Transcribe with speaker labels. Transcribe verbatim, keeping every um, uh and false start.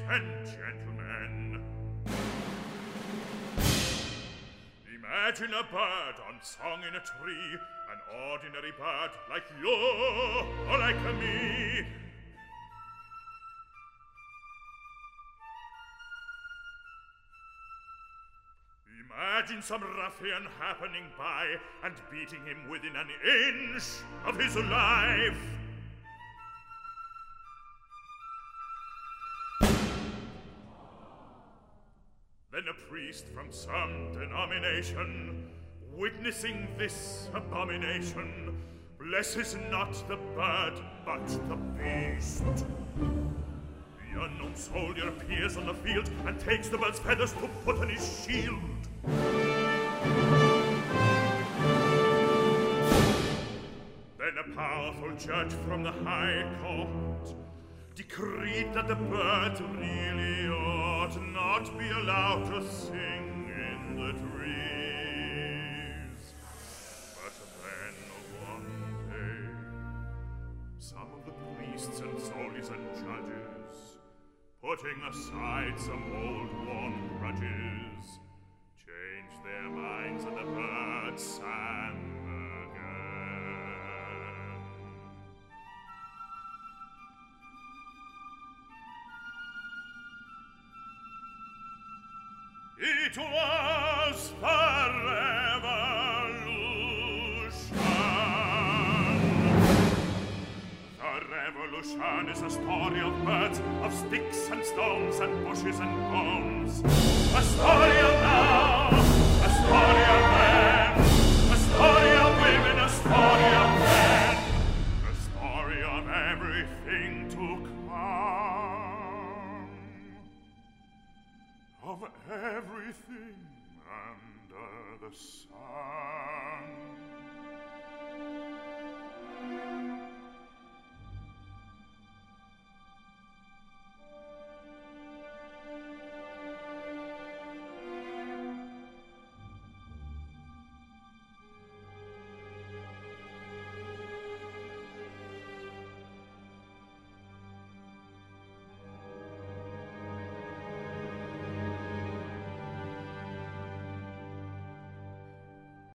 Speaker 1: and gentlemen. Imagine a bird on song in a tree, an ordinary bird like you or like me. Imagine some ruffian happening by and beating him within an inch of his life. Then a priest from some denomination, witnessing this abomination, blesses not the bird, but the beast. The unknown soldier appears on the field and takes the bird's feathers to put on his shield. Then a powerful judge from the high court decreed that the bird really ought not be allowed to sing in the trees. But then one day, some of the priests and soldiers and judges, putting aside some old worn grudges, changed their minds and the bird sang again. It was the revolution. The revolution is a story of birds, of sticks and stones and bushes and bones. A story of now, a story of then, a story of women, a story of men, a story of everything to come, of everything under the sun.